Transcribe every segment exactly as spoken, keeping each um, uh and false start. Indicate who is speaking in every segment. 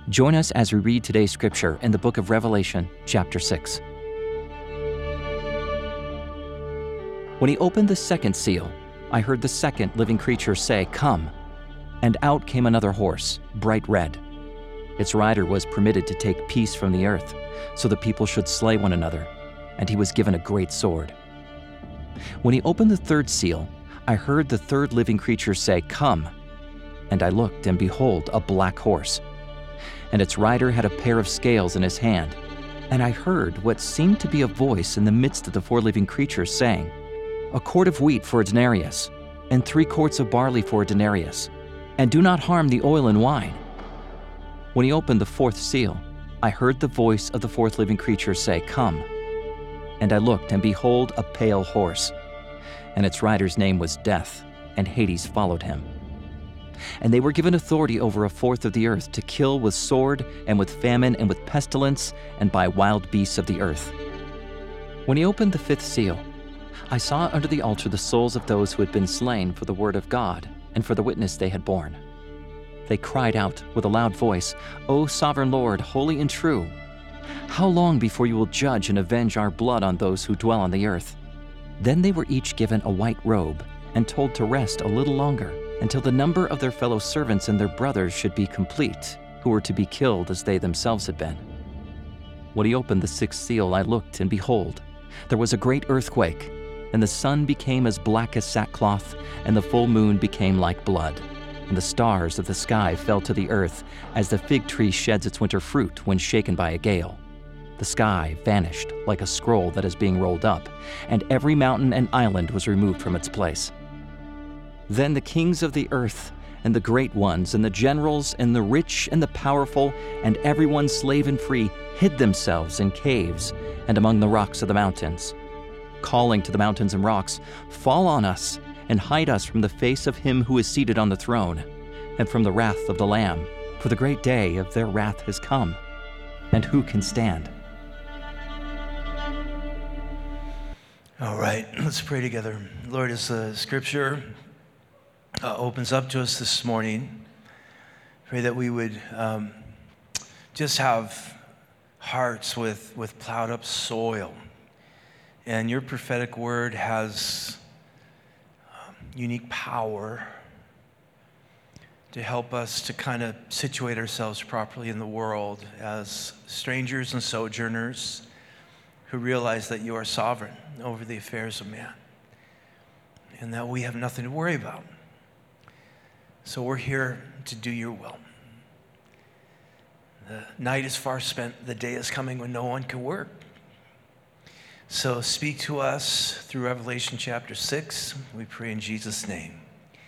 Speaker 1: Join us as we read today's scripture in the book of Revelation, chapter six. When he opened the second seal, I heard the second living creature say, "Come." And out came another horse, bright red. Its rider was permitted to take peace from the earth, so the people should slay one another, and he was given a great sword. When he opened the third seal, I heard the third living creature say, "Come." And I looked, and behold, a black horse. And its rider had a pair of scales in his hand. And I heard what seemed to be a voice in the midst of the four living creatures saying, "A quart of wheat for a denarius, and three quarts of barley for a denarius, and do not harm the oil and wine." When he opened the fourth seal, I heard the voice of the fourth living creature say, "Come." And I looked, and behold, a pale horse. And its rider's name was Death, and Hades followed him. And they were given authority over a fourth of the earth to kill with sword, and with famine, and with pestilence, and by wild beasts of the earth. When he opened the fifth seal, I saw under the altar the souls of those who had been slain for the word of God and for the witness they had borne. They cried out with a loud voice, "O sovereign Lord, holy and true, how long before you will judge and avenge our blood on those who dwell on the earth?" Then they were each given a white robe and told to rest a little longer, until the number of their fellow servants and their brothers should be complete, who were to be killed as they themselves had been. When he opened the sixth seal, I looked, and behold, there was a great earthquake, and the sun became as black as sackcloth, and the full moon became like blood, and the stars of the sky fell to the earth, as the fig tree sheds its winter fruit when shaken by a gale. The sky vanished like a scroll that is being rolled up, and every mountain and island was removed from its place. Then the kings of the earth, and the great ones, and the generals, and the rich, and the powerful, and everyone slave and free, hid themselves in caves and among the rocks of the mountains, calling to the mountains and rocks, "Fall on us, and hide us from the face of him who is seated on the throne, and from the wrath of the Lamb, for the great day of their wrath has come, and who can stand?"
Speaker 2: All right, let's pray together. Lord, as the scripture uh, opens up to us this morning, pray that we would um, just have hearts with, with plowed up soil. And your prophetic word has um, unique power to help us to kind of situate ourselves properly in the world as strangers and sojourners who realize that you are sovereign over the affairs of man and that we have nothing to worry about. So we're here to do your will. The night is far spent, the day is coming when no one can work. So speak to us through Revelation chapter six. We pray in Jesus' name.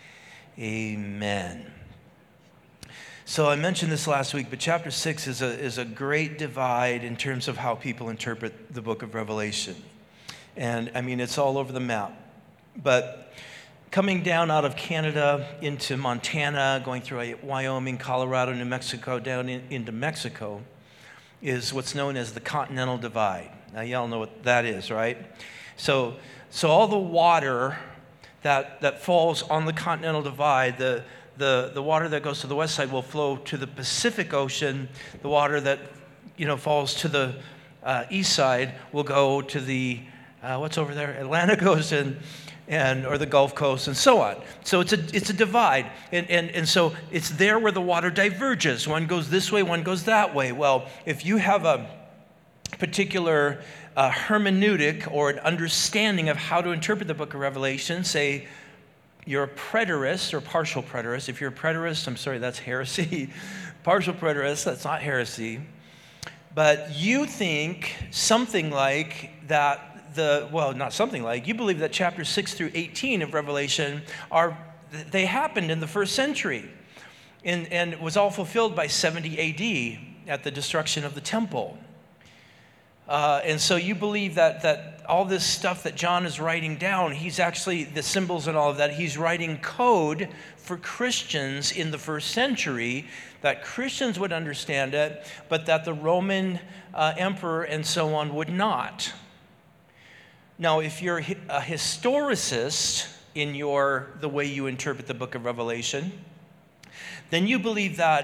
Speaker 2: Amen. So I mentioned this last week, but chapter six is a, is a great divide in terms of how people interpret the book of Revelation. And I mean, it's all over the map. But coming down out of Canada into Montana, going through Wyoming, Colorado, New Mexico, down in, into Mexico, is what's known as the Continental Divide. Now, y'all know what that is, right? So, so all the water that, that falls on the Continental Divide, the, the, the water that goes to the west side will flow to the Pacific Ocean. The water that, you know, falls to the uh, east side will go to the, uh, what's over there? Atlantic Ocean. And, or the Gulf Coast, and so on. So it's a it's a divide, and, and and so it's there where the water diverges. One goes this way, one goes that way. Well, if you have a particular uh, hermeneutic or an understanding of how to interpret the book of Revelation, say you're a preterist or partial preterist. If you're a preterist, I'm sorry, that's heresy. Partial preterist, that's not heresy. But you think something like that. The, well, not something like, you believe that chapters six through eighteen of Revelation are, they happened in the first century. And, and it was all fulfilled by seventy A D at the destruction of the temple. Uh, and so you believe that that all this stuff that John is writing down, he's actually, the symbols and all of that, he's writing code for Christians in the first century, that Christians would understand it, but that the Roman uh, emperor and so on would not. Now, if you're a historicist in your the way you interpret the book of Revelation, then you believe that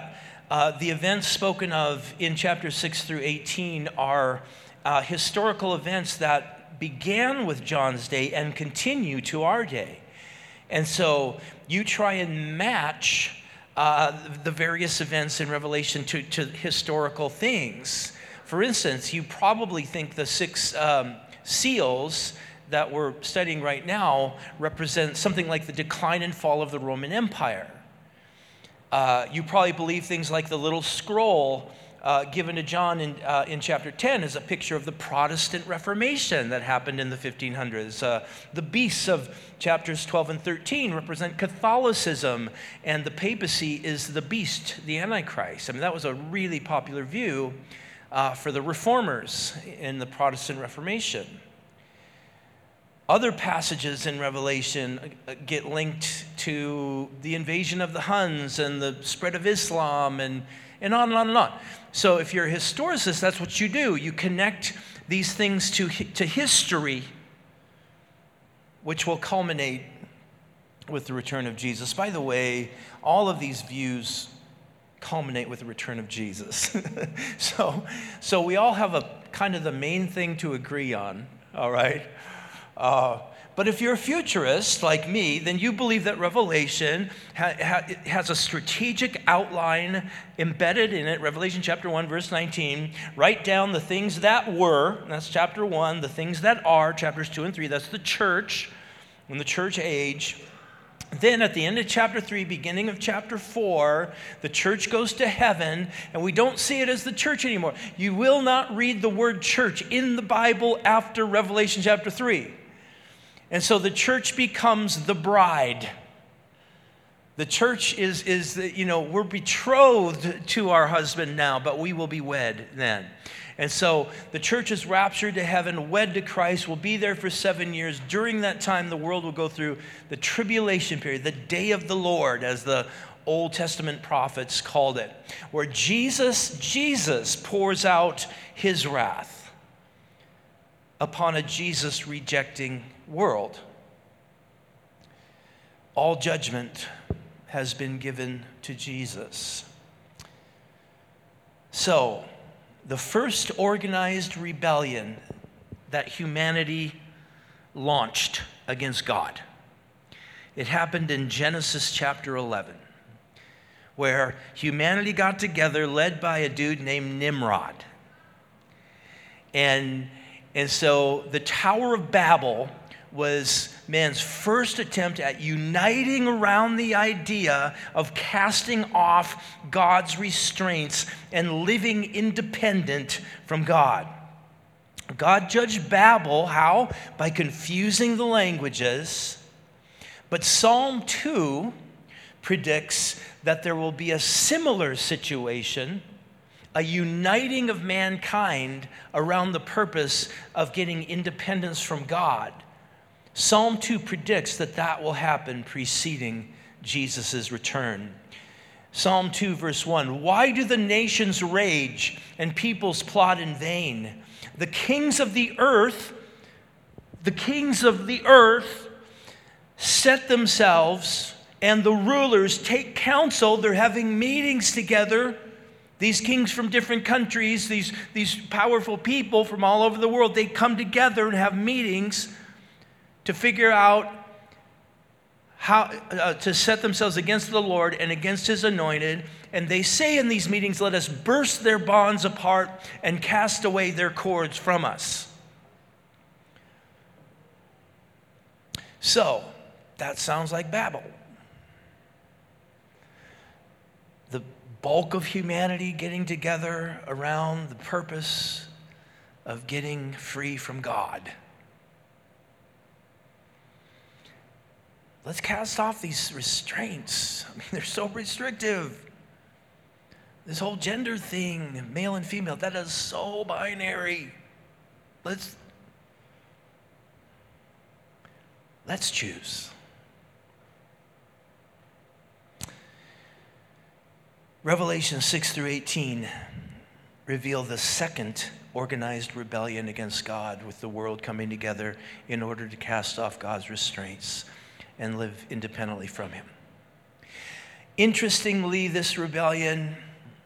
Speaker 2: uh, the events spoken of in chapter six through eighteen are uh, historical events that began with John's day and continue to our day. And so you try and match uh, the various events in Revelation to, to historical things. For instance, you probably think the six um, seals that we're studying right now represent something like the decline and fall of the Roman Empire. Uh, you probably believe things like the little scroll uh, given to John in, uh, in chapter ten is a picture of the Protestant Reformation that happened in the fifteen hundreds. Uh, the beasts of chapters twelve and thirteen represent Catholicism, and the papacy is the beast, the Antichrist. I mean, that was a really popular view uh, for the reformers in the Protestant Reformation. Other passages in Revelation get linked to the invasion of the Huns and the spread of Islam and, and on and on and on. So if you're a historicist, that's what you do. You connect these things to, to history, which will culminate with the return of Jesus. By the way, all of these views culminate with the return of Jesus. so, so we all have a kind of the main thing to agree on, all right? Uh, but if you're a futurist like me, then you believe that Revelation ha- ha- has a strategic outline embedded in it. Revelation chapter one, verse nineteen. Write down the things that were, that's chapter one, the things that are, chapters two and three, that's the church, in the church age. Then at the end of chapter three, beginning of chapter four, the church goes to heaven, and we don't see it as the church anymore. You will not read the word church in the Bible after Revelation chapter three. And so the church becomes the bride. The church is, is the, you know, we're betrothed to our husband now, but we will be wed then. And so the church is raptured to heaven, wed to Christ, will be there for seven years. During that time, the world will go through the tribulation period, the day of the Lord, as the Old Testament prophets called it, where Jesus, Jesus pours out his wrath upon a Jesus-rejecting world. All judgment has been given to Jesus. So, the first organized rebellion that humanity launched against God, it happened in Genesis chapter eleven, where humanity got together, led by a dude named Nimrod. And, and so the Tower of Babel was man's first attempt at uniting around the idea of casting off God's restraints and living independent from God. God judged Babel, how? By confusing the languages. But Psalm two predicts that there will be a similar situation, a uniting of mankind around the purpose of getting independence from God. Psalm two predicts that that will happen preceding Jesus' return. Psalm two, verse one, why do the nations rage and peoples plot in vain? The kings of the earth, the kings of the earth set themselves, and the rulers take counsel. They're having meetings together. These kings from different countries, these, these powerful people from all over the world, they come together and have meetings to figure out how uh, to set themselves against the Lord and against his anointed. And they say in these meetings, let us burst their bonds apart and cast away their cords from us. So, that sounds like Babel. The bulk of humanity getting together around the purpose of getting free from God. Let's cast off these restraints. I mean, they're so restrictive. This whole gender thing, male and female, that is so binary. Let's, let's choose. Revelation six through eighteen reveal the second organized rebellion against God, with the world coming together in order to cast off God's restraints and live independently from him. Interestingly, this rebellion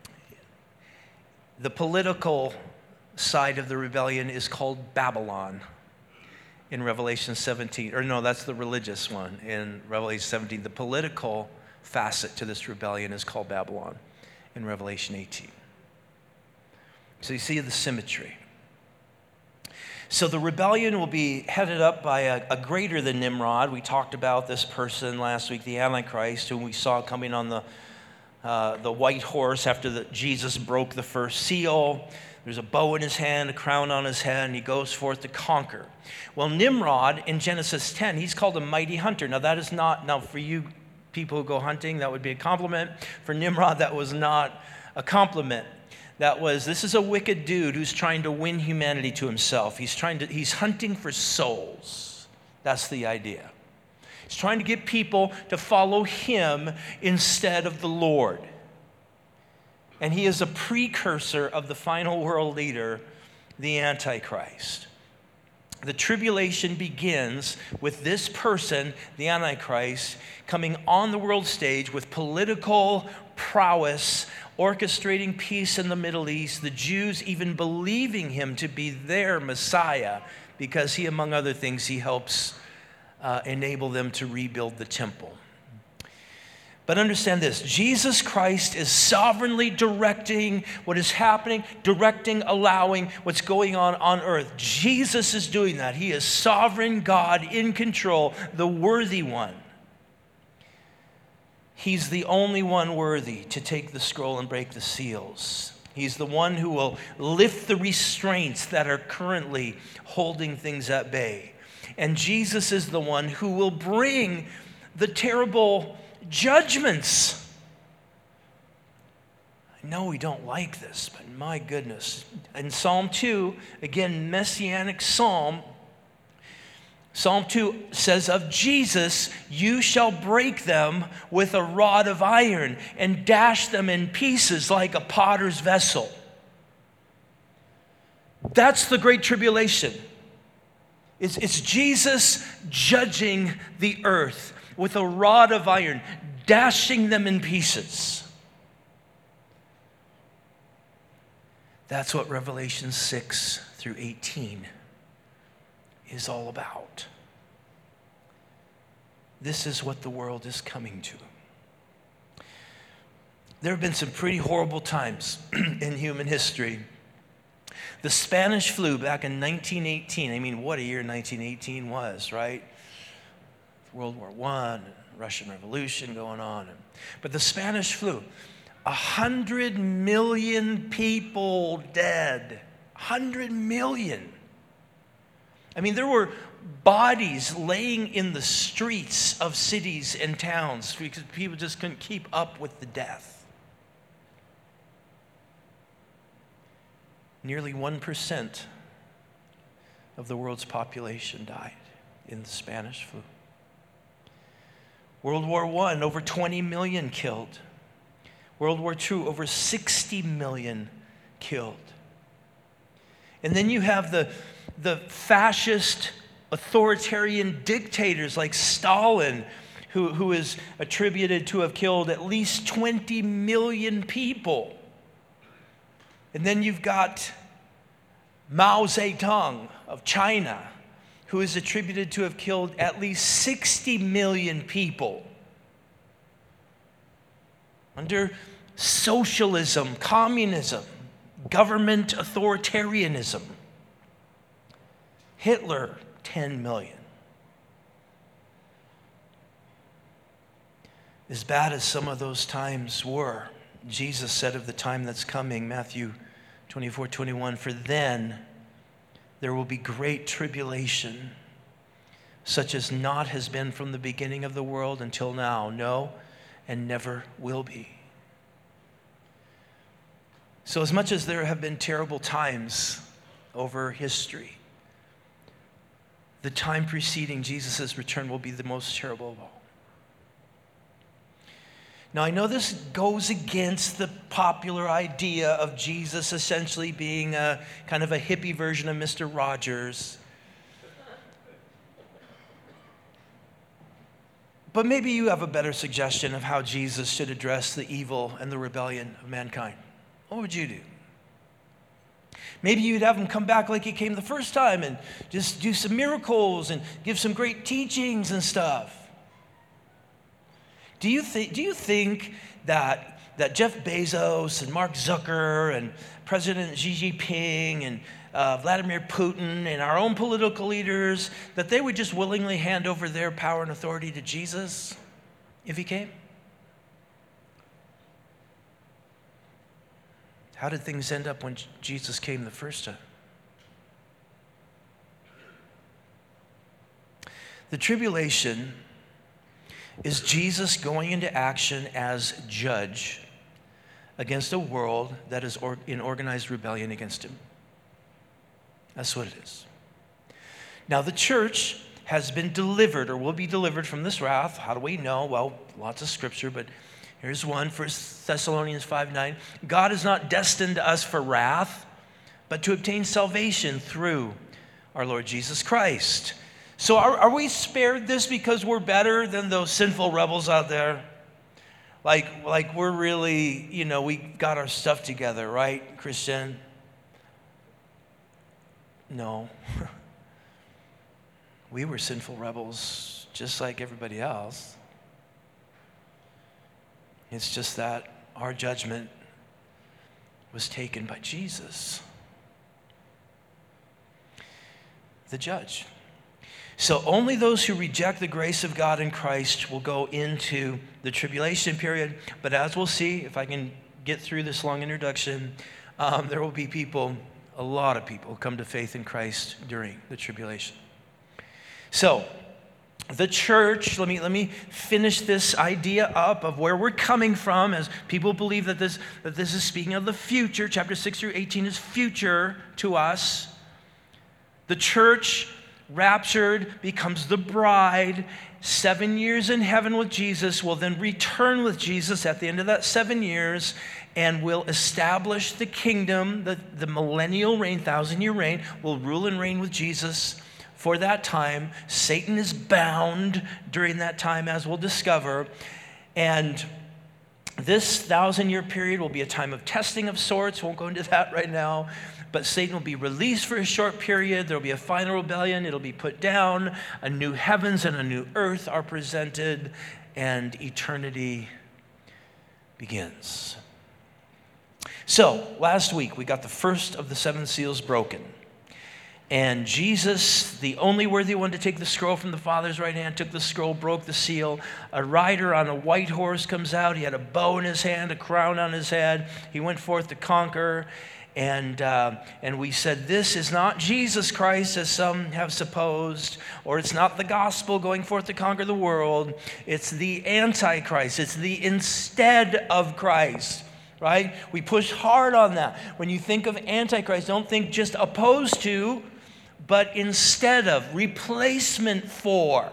Speaker 2: The political side of the rebellion is called Babylon in Revelation seventeen. Or no, that's the religious one in Revelation seventeen. The political facet to this rebellion is called Babylon in Revelation eighteen. So you see the symmetry. So the rebellion will be headed up by a, a greater than Nimrod. We talked about this person last week, the Antichrist, whom we saw coming on the uh, the white horse after the, Jesus broke the first seal. There's a bow in his hand, a crown on his head, and he goes forth to conquer. Well, Nimrod in Genesis ten, he's called a mighty hunter. Now that is not, now for you people who go hunting, that would be a compliment. For Nimrod, that was not a compliment. That was, this is a wicked dude who's trying to win humanity to himself. He's trying to, he's hunting for souls. That's the idea. He's trying to get people to follow him instead of the Lord. And he is a precursor of the final world leader, the Antichrist. The tribulation begins with this person, the Antichrist, coming on the world stage with political prowess, orchestrating peace in the Middle East, the Jews even believing him to be their Messiah because he, among other things, he helps uh, enable them to rebuild the temple. But understand this, Jesus Christ is sovereignly directing what is happening, directing, allowing what's going on on earth. Jesus is doing that. He is sovereign God in control, the worthy one. He's the only one worthy to take the scroll and break the seals. He's the one who will lift the restraints that are currently holding things at bay. And Jesus is the one who will bring the terrible judgments. I know we don't like this, but my goodness. In Psalm two, again, messianic psalm, Psalm two says of Jesus, you shall break them with a rod of iron and dash them in pieces like a potter's vessel. That's the great tribulation. It's, it's Jesus judging the earth with a rod of iron, dashing them in pieces. That's what Revelation six through eighteen is all about. This is what the world is coming to. There have been some pretty horrible times in human history. The Spanish flu back in nineteen eighteen, I mean, what a year nineteen eighteen was, right? World War One, Russian Revolution going on. But the Spanish flu, a hundred million people dead. A hundred million. I mean, there were bodies laying in the streets of cities and towns because people just couldn't keep up with the death. Nearly one percent of the world's population died in the Spanish flu. World War One, over twenty million killed. World War Two, over sixty million killed. And then you have the, the fascist authoritarian dictators like Stalin, who, who is attributed to have killed at least twenty million people. And then you've got Mao Zedong of China, who is attributed to have killed at least sixty million people. Under socialism, communism, government authoritarianism. Hitler, ten million. As bad as some of those times were, Jesus said of the time that's coming, Matthew twenty-four twenty-one, for then there will be great tribulation, such as not has been from the beginning of the world until now, no, and never will be. So as much as there have been terrible times over history, the time preceding Jesus' return will be the most terrible of all. Now, I know this goes against the popular idea of Jesus essentially being a kind of a hippie version of Mister Rogers. But maybe you have a better suggestion of how Jesus should address the evil and the rebellion of mankind. What would you do? Maybe you'd have him come back like he came the first time and just do some miracles and give some great teachings and stuff. Do you think, do you think that, that Jeff Bezos and Mark Zucker and President Xi Jinping and uh, Vladimir Putin and our own political leaders, that they would just willingly hand over their power and authority to Jesus if he came? How did things end up when Jesus came the first time? The tribulation is Jesus going into action as judge against a world that is in organized rebellion against him. That's what it is. Now, the church has been delivered or will be delivered from this wrath. How do we know? Well, lots of scripture, but here's one, First Thessalonians five nine. God has not destined us for wrath, but to obtain salvation through our Lord Jesus Christ. So are, are we spared this because we're better than those sinful rebels out there? Like, like we're really, you know, we got our stuff together, right, Christian? No. We were sinful rebels just like everybody else. It's just that our judgment was taken by Jesus, the judge. So only those who reject the grace of God in Christ will go into the tribulation period. But as we'll see, if I can get through this long introduction, um, there will be people, a lot of people, come to faith in Christ during the tribulation. So the church, let me let me finish this idea up of where we're coming from, as people believe that this that this is speaking of the future. Chapter six through eighteen is future to us. The church, raptured, becomes the bride. Seven years in heaven with Jesus, will then return with Jesus at the end of that seven years and will establish the kingdom, the, the millennial reign, thousand-year reign, will rule and reign with Jesus for that time. Satan is bound during that time, as we'll discover. And this thousand-year period will be a time of testing of sorts. Won't go into that right now. But Satan will be released for a short period. There will be a final rebellion. It'll be put down. A new heavens and a new earth are presented, and eternity begins. So, last week, we got the first of the seven seals broken. And Jesus, the only worthy one to take the scroll from the Father's right hand, took the scroll, broke the seal. A rider on a white horse comes out. He had a bow in his hand, a crown on his head. He went forth to conquer. And uh, and we said, this is not Jesus Christ, as some have supposed, or it's not the gospel going forth to conquer the world. It's the Antichrist. It's the instead of Christ, right? We push hard on that. When you think of Antichrist, don't think just opposed to, but instead of, replacement for.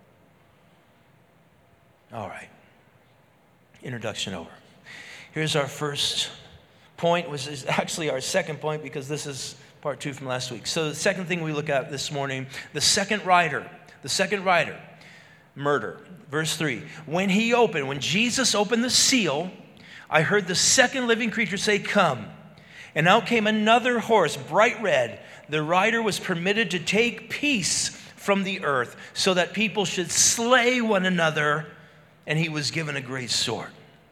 Speaker 2: All right. Introduction over. Here's our first point, which is actually our second point, because this is part two from last week. So the second thing we look at this morning, the second rider, the second rider, murder. Verse three, when he opened, when Jesus opened the seal, I heard the second living creature say, come. And out came another horse, bright red. The rider was permitted to take peace from the earth so that people should slay one another, and he was given a great sword.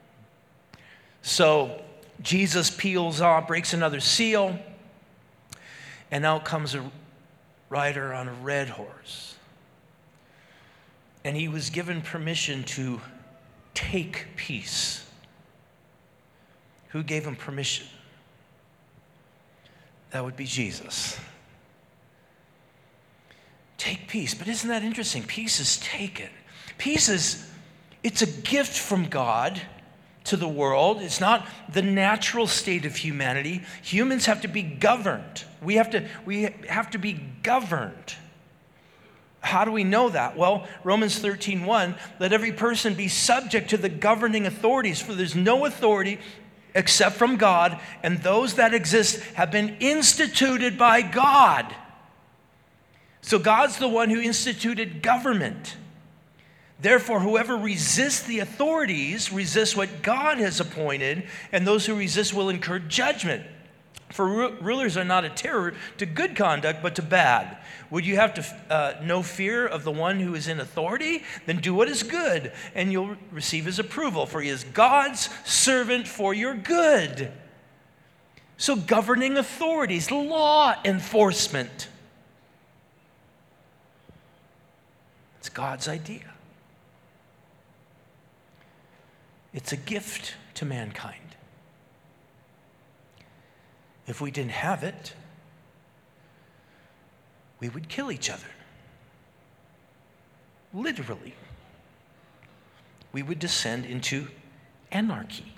Speaker 2: So Jesus peels off, breaks another seal, and out comes a rider on a red horse. And he was given permission to take peace. Who gave him permission? That would be Jesus. Take peace. But isn't that interesting? Peace is taken. Peace is, it's a gift from God to the world. It's not the natural state of humanity. Humans have to be governed. We have to, we have to be governed. How do we know that? Well, Romans thirteen one, let every person be subject to the governing authorities, for there's no authority except from God, and those that exist have been instituted by God. So God's the one who instituted government. Therefore, whoever resists the authorities resists what God has appointed, and those who resist will incur judgment. For ru- rulers are not a terror to good conduct, but to bad. Would you have to uh, no fear of the one who is in authority? Then do what is good, and you'll receive his approval, for he is God's servant for your good. So governing authorities, law enforcement. It's God's idea. It's a gift to mankind. If we didn't have it, we would kill each other. Literally. We would descend into anarchy.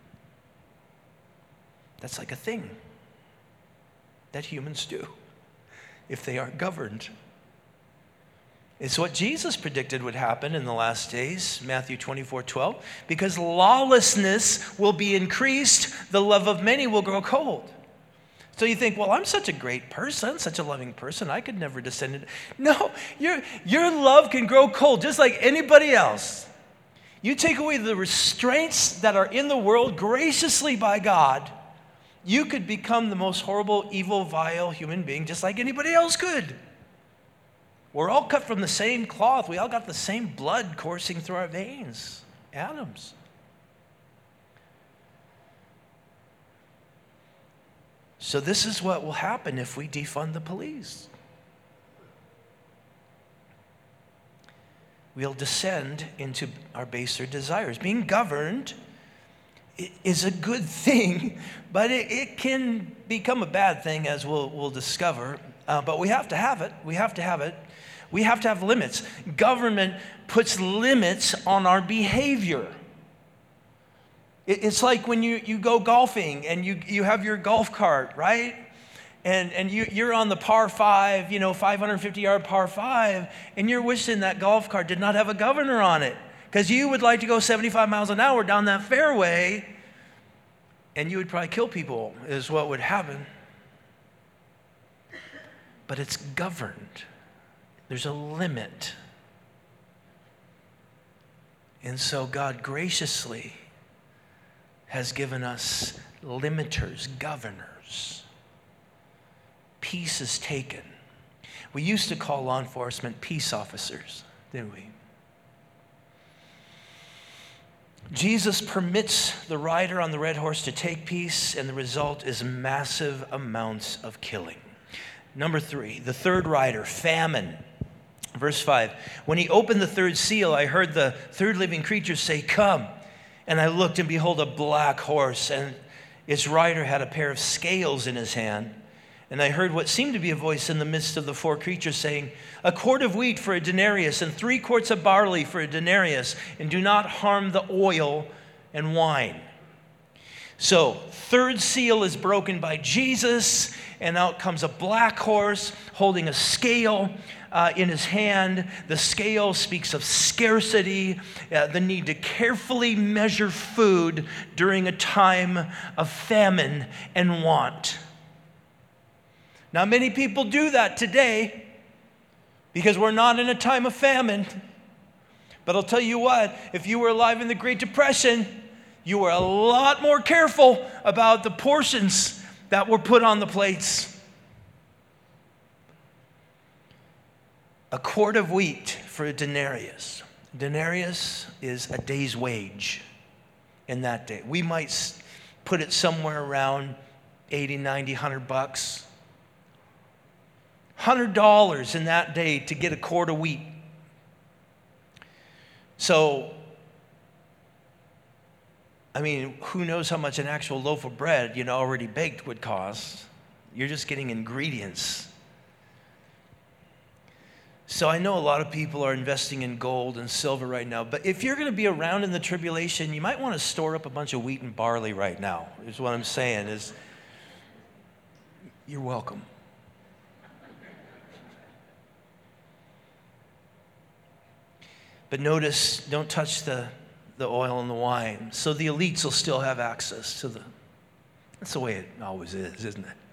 Speaker 2: That's like a thing that humans do if they aren't governed. It's what Jesus predicted would happen in the last days, Matthew twenty-four twelve. Because lawlessness will be increased, the love of many will grow cold. So you think, well, I'm such a great person, such a loving person, I could never descend into... No, your, your love can grow cold just like anybody else. You take away the restraints that are in the world graciously by God, you could become the most horrible, evil, vile human being just like anybody else could. We're all cut from the same cloth. We all got the same blood coursing through our veins. Adams. So this is what will happen if we defund the police. We'll descend into our baser desires. Being governed is a good thing, but it, it can become a bad thing, as we'll, we'll discover. Uh, but we have to have it. We have to have it. We have to have limits. Government puts limits on our behavior. It's like when you, you go golfing and you, you have your golf cart, right? And, and you, you're on the par five, you know, five hundred fifty yard par five, and you're wishing that golf cart did not have a governor on it because you would like to go seventy-five miles an hour down that fairway, and you would probably kill people is what would happen. But it's governed. There's a limit. And so God graciously has given us limiters, governors. Peace is taken. We used to call law enforcement peace officers, didn't we? Jesus permits the rider on the red horse to take peace, and the result is massive amounts of killing. Number three, the third rider, famine. Verse five, when he opened the third seal, I heard the third living creature say, "Come." And I looked, and behold, a black horse, and its rider had a pair of scales in his hand. And I heard what seemed to be a voice in the midst of the four creatures saying, "A quart of wheat for a denarius, and three quarts of barley for a denarius, and do not harm the oil and wine." So, third seal is broken by Jesus, and out comes a black horse holding a scale uh, in his hand. The scale speaks of scarcity, uh, the need to carefully measure food during a time of famine and want. Now, many people do that today because we're not in a time of famine. But I'll tell you what, if you were alive in the Great Depression, you were a lot more careful about the portions that were put on the plates. A quart of wheat for a denarius. Denarius is a day's wage in that day. We might put it somewhere around eighty, ninety, one hundred bucks. one hundred dollars in that day to get a quart of wheat. So, I mean, who knows how much an actual loaf of bread, you know, already baked would cost. You're just getting ingredients. So I know a lot of people are investing in gold and silver right now, but if you're going to be around in the tribulation, you might want to store up a bunch of wheat and barley right now, is what I'm saying, is you're welcome. But notice, don't touch the, the oil and the wine. So the elites will still have access to the... That's the way it always is, isn't it?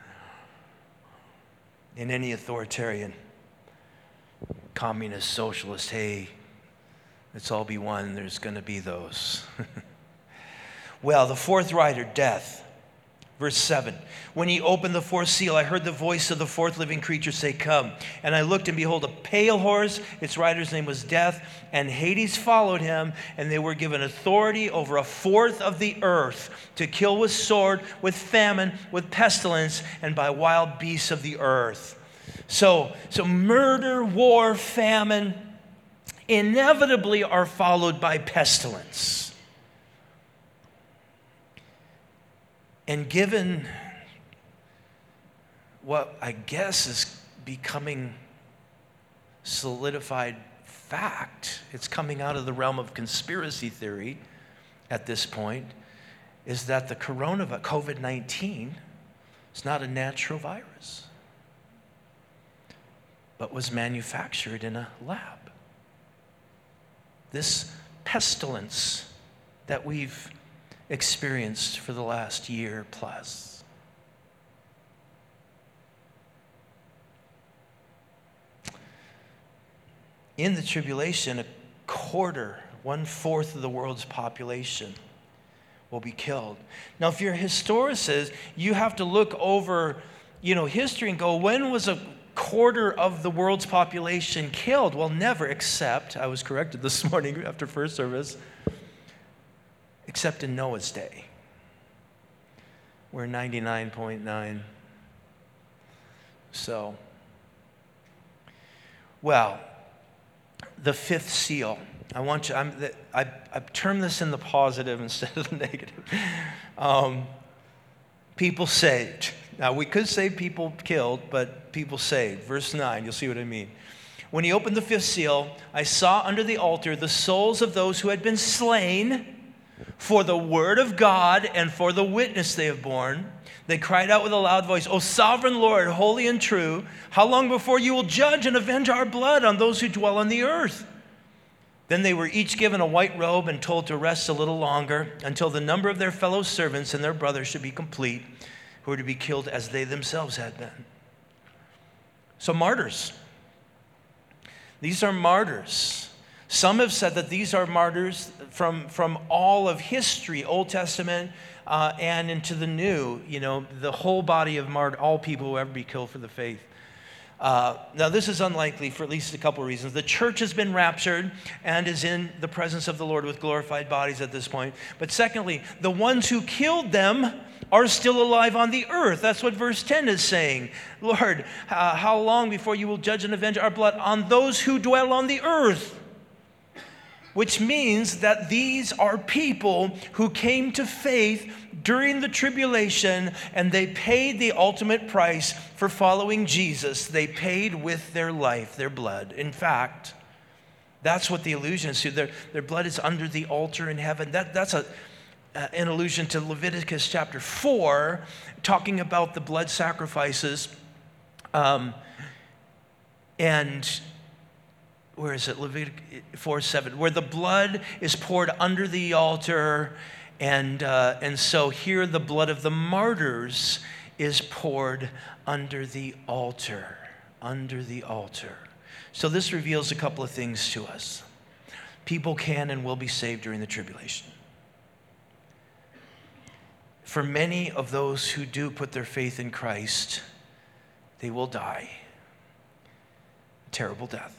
Speaker 2: In any authoritarian, communist, socialist, hey, let's all be one, there's going to be those. Well, the fourth rider, death. Verse seven, when he opened the fourth seal, I heard the voice of the fourth living creature say, come. And I looked, and behold, a pale horse. Its rider's name was Death, and Hades followed him, and they were given authority over a fourth of the earth to kill with sword, with famine, with pestilence, and by wild beasts of the earth. So, so murder, war, famine inevitably are followed by pestilence. And given what I guess is becoming solidified fact, it's coming out of the realm of conspiracy theory at this point, is that the coronavirus, COVID nineteen, is not a natural virus, but was manufactured in a lab. This pestilence that we've experienced for the last year plus. In the tribulation, a quarter, one-fourth of the world's population will be killed. Now, if you're a historicist, you have to look over, you know, history and go, when was a quarter of the world's population killed? Well, never, except, I was corrected this morning after first service, except in Noah's day, where ninety-nine point nine. So, well, the fifth seal. I want you, I'm, I, I term this in the positive instead of the negative. Um, people saved. Now, we could say people killed, but people saved. Verse nine, you'll see what I mean. When he opened the fifth seal, I saw under the altar the souls of those who had been slain for the word of God and for the witness they have borne. They cried out with a loud voice, O sovereign Lord, holy and true, how long before you will judge and avenge our blood on those who dwell on the earth? Then they were each given a white robe and told to rest a little longer until the number of their fellow servants and their brothers should be complete, who were to be killed as they themselves had been. So martyrs. These are martyrs. Some have said that these are martyrs from, from all of history, Old Testament uh, and into the New, you know, the whole body of martyrs, all people who ever be killed for the faith. Uh, now, this is unlikely for at least a couple of reasons. The church has been raptured and is in the presence of the Lord with glorified bodies at this point. But secondly, the ones who killed them are still alive on the earth. That's what verse ten is saying. Lord, uh, how long before you will judge and avenge our blood on those who dwell on the earth? Which means that these are people who came to faith during the tribulation, and they paid the ultimate price for following Jesus. They paid with their life, their blood. In fact, that's what the allusion is to. Their, their blood is under the altar in heaven. That, that's a, uh, an allusion to Leviticus chapter four, talking about the blood sacrifices. Um, and... Where is it? Leviticus four seven, where the blood is poured under the altar. And, uh, and so here the blood of the martyrs is poured under the altar. Under the altar. So this reveals a couple of things to us. People can and will be saved during the tribulation. For many of those who do put their faith in Christ, they will die a terrible death.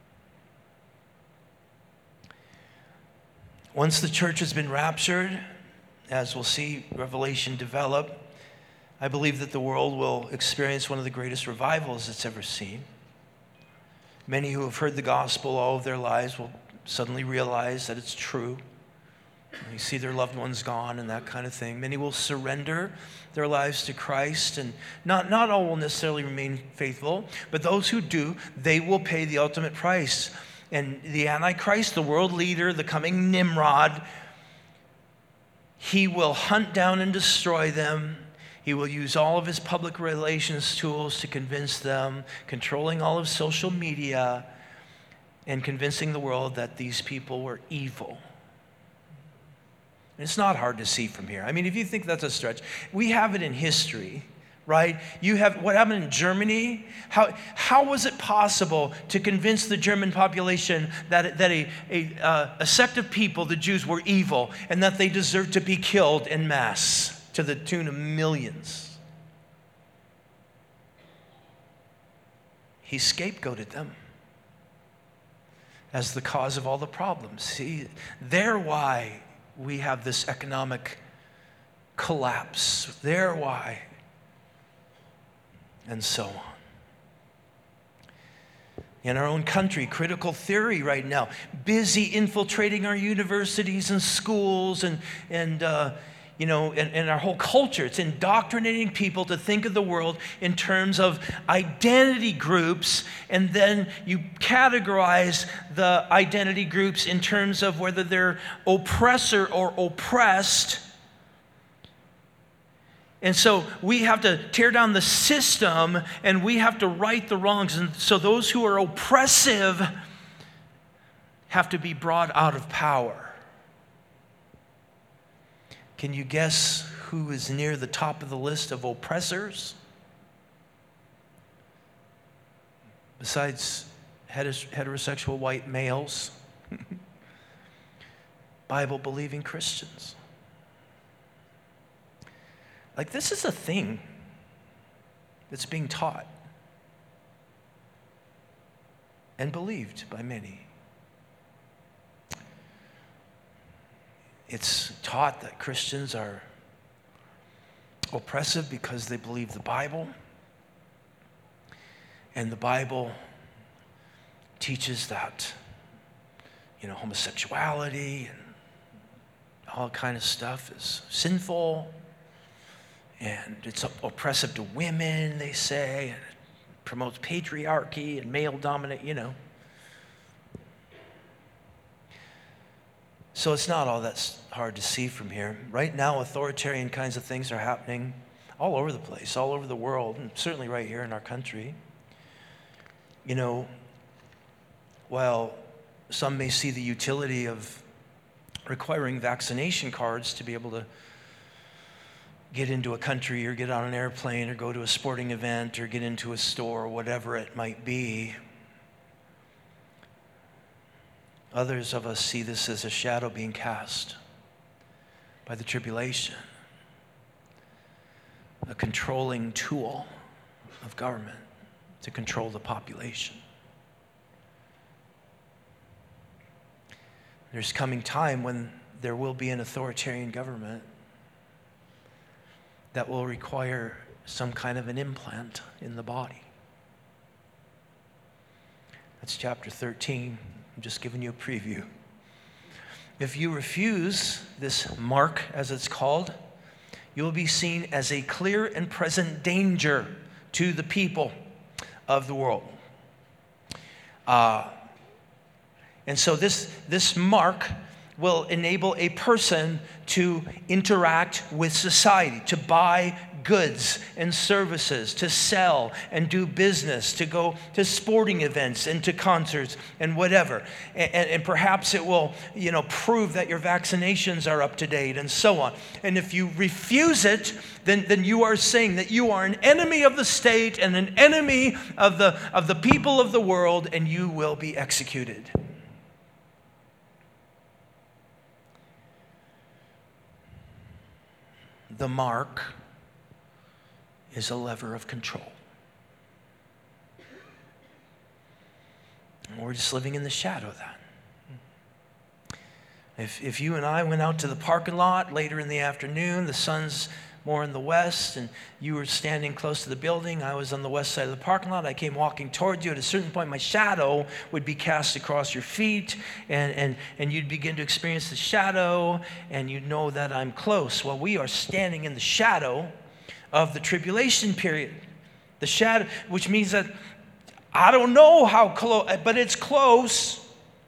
Speaker 2: Once the church has been raptured, as we'll see Revelation develop, I believe that the world will experience one of the greatest revivals it's ever seen. Many who have heard the gospel all of their lives will suddenly realize that it's true. You see their loved ones gone and that kind of thing. Many will surrender their lives to Christ, and not, not all will necessarily remain faithful, but those who do, they will pay the ultimate price. And the Antichrist, the world leader, the coming Nimrod, he will hunt down and destroy them. He will use all of his public relations tools to convince them, controlling all of social media, and convincing the world that these people were evil. It's not hard to see from here. I mean, if you think that's a stretch, we have it in history. Right? You have what happened in Germany. How, how was it possible to convince the German population that, that a, a, uh, a sect of people, the Jews, were evil and that they deserved to be killed en masse? to the tune of millions. He scapegoated them as the cause of all the problems. See, they're why we have this economic collapse. They're why, and so on. In our own country, critical theory right now, busy infiltrating our universities and schools and, and uh, you know, and, and our whole culture. It's indoctrinating people to think of the world in terms of identity groups, and then you categorize the identity groups in terms of whether they're oppressor or oppressed. And so we have to tear down the system, and we have to right the wrongs. And so those who are oppressive have to be brought out of power. Can you guess who is near the top of the list of oppressors? Besides heterosexual white males, Bible-believing Christians. Like, this is a thing that's being taught and believed by many. It's taught that Christians are oppressive because they believe the Bible. And the Bible teaches that, you know, homosexuality and all kind of stuff is sinful. And it's oppressive to women, they say. And it promotes patriarchy and male dominant, you know. So it's not all that hard to see from here. Right now, authoritarian kinds of things are happening all over the place, all over the world, and certainly right here in our country. You know, while some may see the utility of requiring vaccination cards to be able to get into a country or get on an airplane or go to a sporting event or get into a store or whatever it might be, others of us see this as a shadow being cast by the tribulation, a controlling tool of government to control the population. There's coming time when there will be an authoritarian government that will require some kind of an implant in the body. That's chapter thirteen. I'm just giving you a preview. If you refuse this mark, as it's called, you will be seen as a clear and present danger to the people of the world. Uh, and so this, this mark will enable a person to interact with society, to buy goods and services, to sell and do business, to go to sporting events and to concerts and whatever. And, and, and perhaps it will, you know, prove that your vaccinations are up to date and so on. And if you refuse it, then, then you are saying that you are an enemy of the state and an enemy of the, of the people of the world, and you will be executed. The mark is a lever of control. And we're just living in the shadow of that. If, if you and I went out to the parking lot later in the afternoon, the sun's more in the west, and you were standing close to the building, I was on the west side of the parking lot, I came walking towards you. At a certain point, my shadow would be cast across your feet, and, and, and you'd begin to experience the shadow, and you'd know that I'm close. Well, we are standing in the shadow of the tribulation period. The shadow, which means that I don't know how close, but it's close.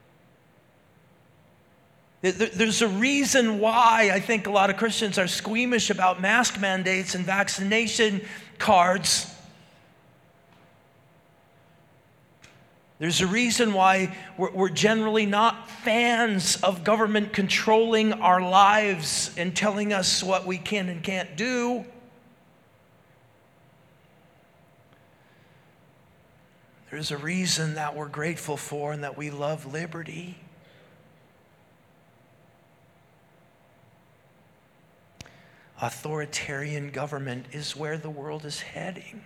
Speaker 2: There's a reason why I think a lot of Christians are squeamish about mask mandates and vaccination cards. There's a reason why we're generally not fans of government controlling our lives and telling us what we can and can't do. There's a reason that we're grateful for and that we love liberty. authoritarian government is where the world is heading.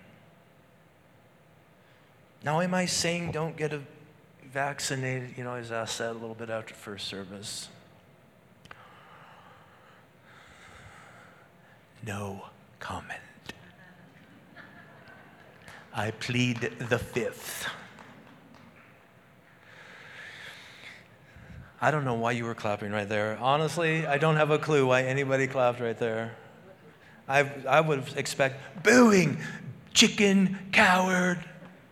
Speaker 2: Now, am I saying don't get a vaccinated? You know, I was asked that a little bit after first service. No comment. I plead the fifth. I don't know why you were clapping right there. Honestly, I don't have a clue why anybody clapped right there. I I would expect booing, chicken, coward.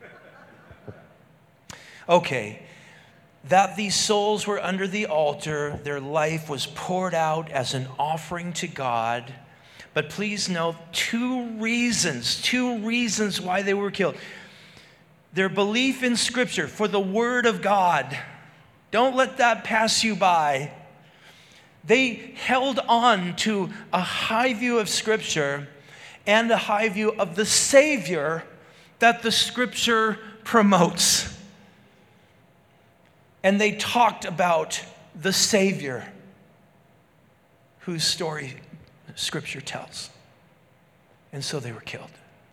Speaker 2: Okay, that these souls were under the altar, their life was poured out as an offering to God. But please note two reasons, two reasons why they were killed. Their belief in Scripture, for the Word of God. Don't let that pass you by. They held on to a high view of Scripture and a high view of the Savior that the Scripture promotes. And they talked about the Savior whose story Scripture tells. And so they were killed.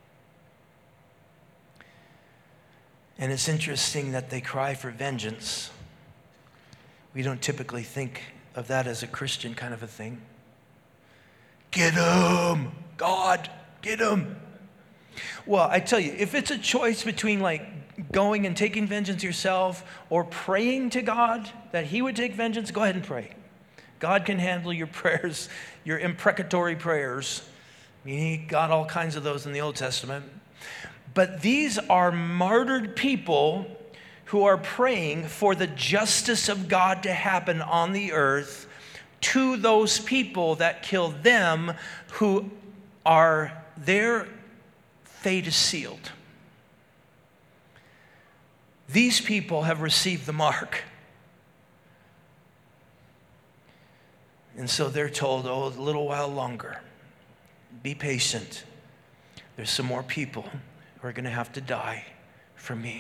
Speaker 2: And it's interesting that they cry for vengeance. We don't typically think of that as a Christian kind of a thing. Get him! God, get him! Well, I tell you, if it's a choice between like going and taking vengeance yourself or praying to God that He would take vengeance, go ahead and pray. God can handle your prayers, your imprecatory prayers. I mean, He got all kinds of those in the Old Testament. But these are martyred people who are praying for the justice of God to happen on the earth to those people that killed them, who are, their fate is sealed. These people have received the mark. And so they're told, oh, a little while longer. Be patient. There's some more people who are going to have to die for me.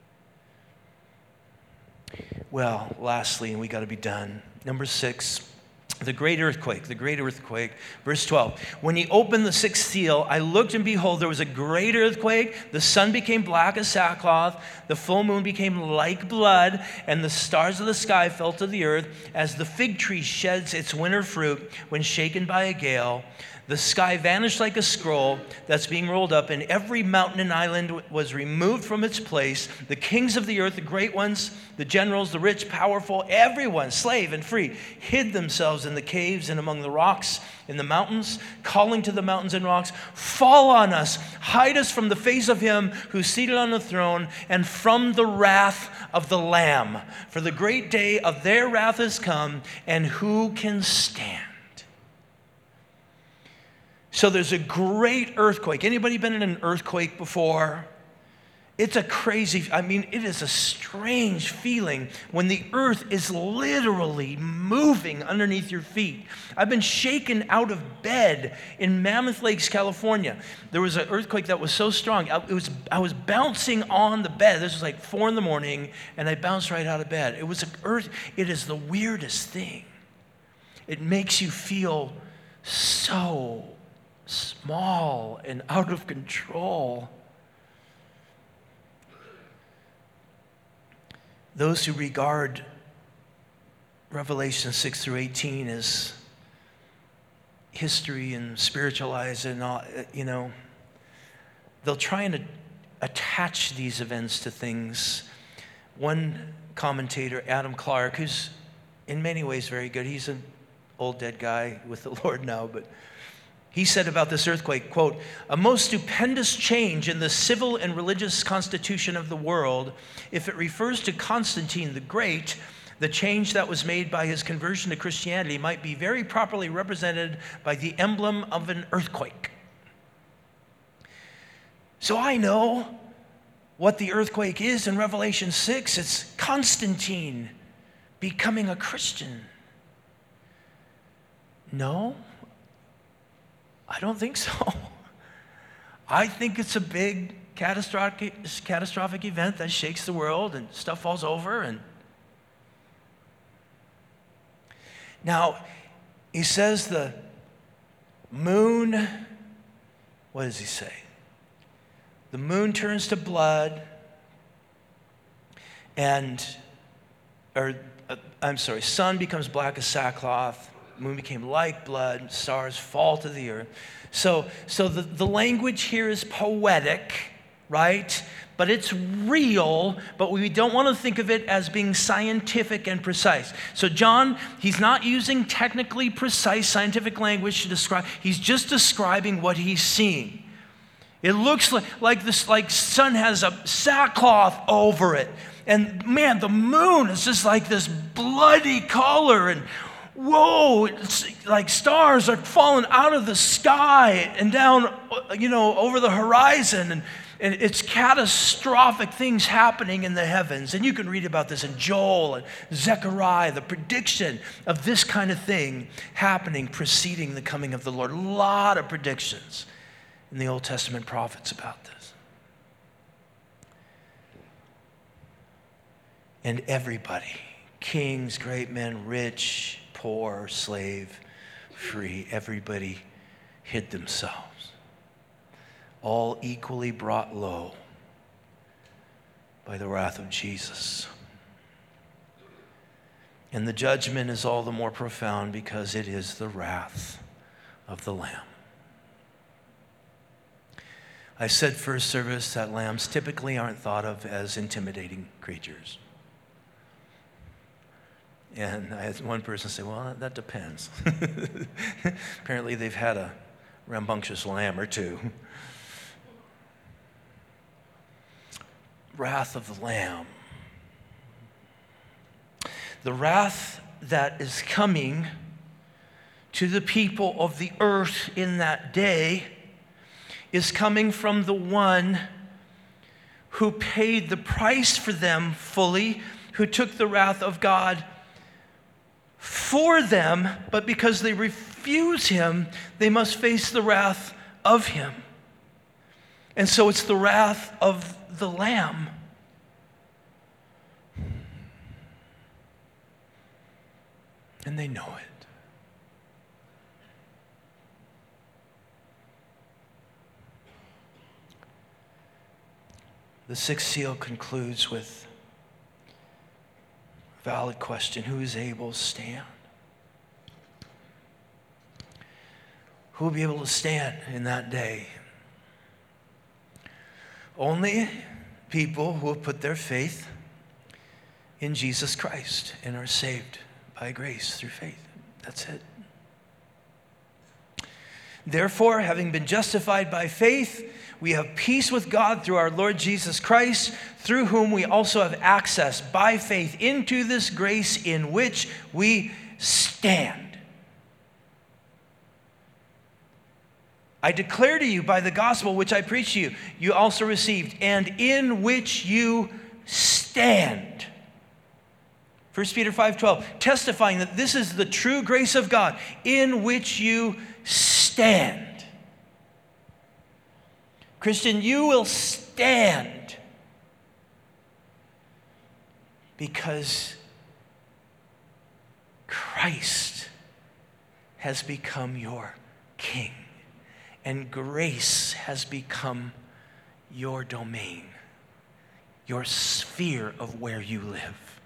Speaker 2: Well, lastly, and we got to be done. Number six, the great earthquake, the great earthquake. Verse twelve, when He opened the sixth seal, I looked and behold, there was a great earthquake. The sun became black as sackcloth. The full moon became like blood, and the stars of the sky fell to the earth as the fig tree sheds its winter fruit when shaken by a gale. The sky vanished like a scroll that's being rolled up, and every mountain and island was removed from its place. The kings of the earth, the great ones, the generals, the rich, powerful, everyone, slave and free, hid themselves in the caves and among the rocks in the mountains, calling to the mountains and rocks, fall on us, hide us from the face of Him who's seated on the throne and from the wrath of the Lamb. For the great day of their wrath has come, and who can stand? So there's a great earthquake. Anybody been in an earthquake before? It's a crazy, I mean, it is a strange feeling when the earth is literally moving underneath your feet. I've been shaken out of bed in Mammoth Lakes, California. There was an earthquake that was so strong. I, it was, I was bouncing on the bed. This was like four in the morning, and I bounced right out of bed. It was an earth, it is the weirdest thing. It makes you feel so small and out of control. Those who regard Revelation six through eighteen as history and spiritualize it and all, you know, they'll try and attach these events to things. One commentator, Adam Clark, who's in many ways very good, he's an old dead guy with the Lord now, but he said about this earthquake, quote, a most stupendous change in the civil and religious constitution of the world. If it refers to Constantine the Great, the change that was made by his conversion to Christianity might be very properly represented by the emblem of an earthquake. So I know what the earthquake is in Revelation six. It's Constantine becoming a Christian. No? I don't think so. I think it's a big catastrophic, catastrophic event that shakes the world and stuff falls over. And now, he says the Moon, what does he say? The moon turns to blood, and, or, uh, I'm sorry, sun becomes black as sackcloth, moon became like blood, stars fall to the earth. So, so the, the language here is poetic, right? But it's real, but we don't want to think of it as being scientific and precise. So John, he's not using technically precise scientific language to describe, he's just describing what he's seeing. It looks like, like this, like sun has a sackcloth over it. And man, the moon is just like this bloody color, and whoa, it's like stars are falling out of the sky and down, you know, over the horizon. And, and it's catastrophic things happening in the heavens. And you can read about this in Joel and Zechariah, the prediction of this kind of thing happening preceding the coming of the Lord. A lot of predictions in the Old Testament prophets about this. And everybody, kings, great men, rich, poor, slave, free, everybody hid themselves. All equally brought low by the wrath of Jesus. And the judgment is all the more profound because it is the wrath of the Lamb. I said first service that lambs typically aren't thought of as intimidating creatures. And I had one person say, well, that depends. Apparently they've had a rambunctious lamb or two. Wrath of the Lamb. The wrath that is coming to the people of the earth in that day is coming from the one who paid the price for them fully, who took the wrath of God for them, but because they refuse him, they must face the wrath of him. And so it's the wrath of the Lamb. And they know it. The sixth seal concludes with a valid question: who is able to stand? Who will be able to stand in that day? Only people who have put their faith in Jesus Christ and are saved by grace through faith. That's it. Therefore, having been justified by faith, we have peace with God through our Lord Jesus Christ, through whom we also have access by faith into this grace in which we stand. I declare to you by the gospel which I preach to you, you also received, and in which you stand. First Peter five twelve, testifying that this is the true grace of God, in which you stand. Christian, you will stand because Christ has become your King. And grace has become your domain, your sphere of where you live.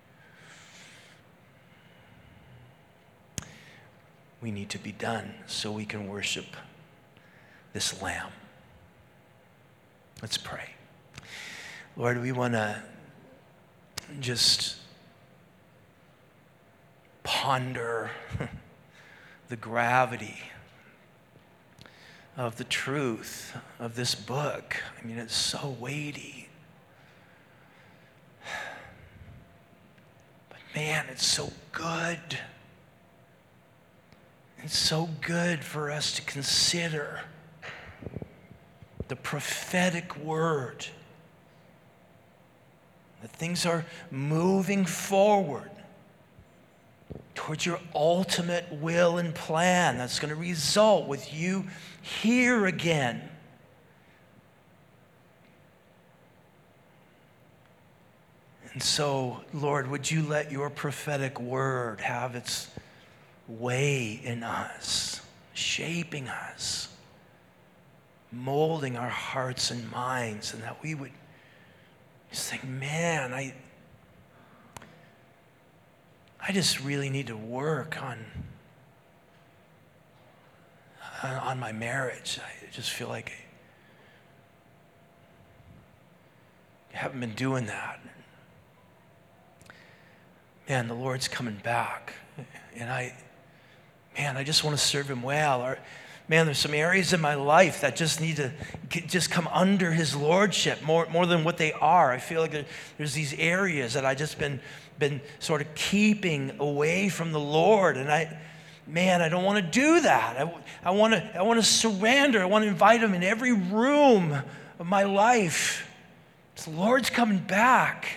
Speaker 2: We need to be done so we can worship this Lamb. Let's pray. Lord, we want to just ponder the gravity of the truth of this book. I mean, it's so weighty. But man, it's so good. It's so good for us to consider the prophetic word. That things are moving forward towards your ultimate will and plan that's going to result with you here again. And so, Lord, would you let your prophetic word have its way in us? shaping us, molding our hearts and minds, and that we would just think, man, I, I just really need to work on, on my marriage. I just feel like I haven't been doing that. Man, the Lord's coming back. And I, man, I just want to serve him well. Or, man, there's some areas in my life that just need to get, just come under his lordship more, more than what they are. I feel like there, there's these areas that I just been, been sort of keeping away from the Lord. And I, man, I don't want to do that. I, I want to, I want to surrender. I want to invite him in every room of my life. The Lord's coming back.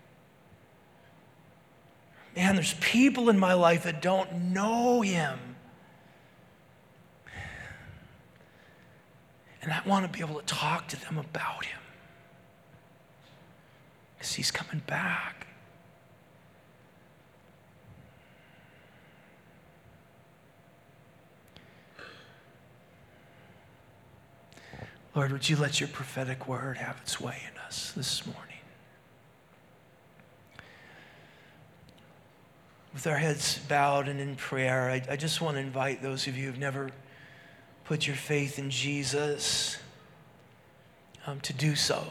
Speaker 2: Man, there's people in my life that don't know him. And I want to be able to talk to them about him. Because he's coming back. Lord, would you let your prophetic word have its way in us this morning? With our heads bowed and in prayer, I, I just want to invite those of you who've never put your faith in Jesus um, to do so.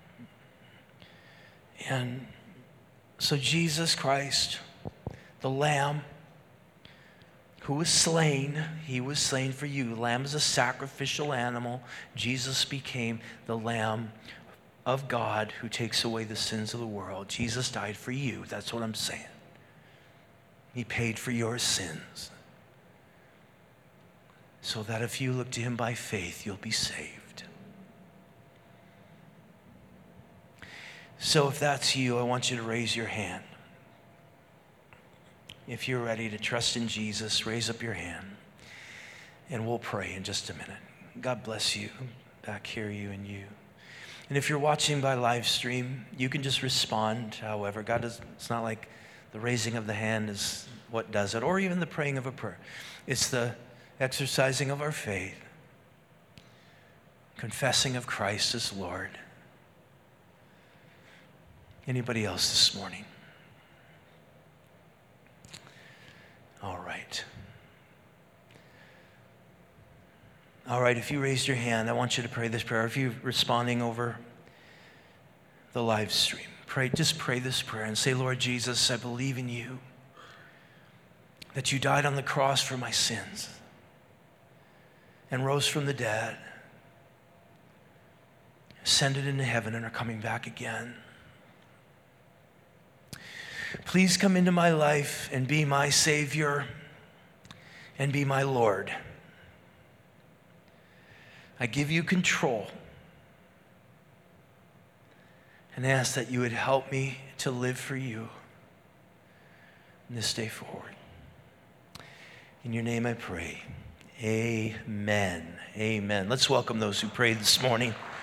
Speaker 2: And so Jesus Christ, the Lamb who was slain, he was slain for you. Lamb is a sacrificial animal. Jesus became the Lamb of God who takes away the sins of the world. Jesus died for you. That's what I'm saying. He paid for your sins so that if you look to him by faith, you'll be saved. So if that's you, I want you to raise your hand. If you're ready to trust in Jesus, raise up your hand, and we'll pray in just a minute. God bless you, back here, you and you. And if you're watching by live stream, you can just respond however. God does, it's not like the raising of the hand is what does it, or even the praying of a prayer. It's the exercising of our faith, confessing of Christ as Lord. Anybody else this morning? All right. All right, if you raised your hand, I want you to pray this prayer. If you're responding over the live stream, pray, just pray this prayer and say, Lord Jesus, I believe in you, that you died on the cross for my sins and rose from the dead, ascended into heaven and are coming back again. Please come into my life and be my Savior and be my Lord. I give you control and ask that you would help me to live for you from this day forward. In your name I pray. Amen. Amen. Let's welcome those who prayed this morning.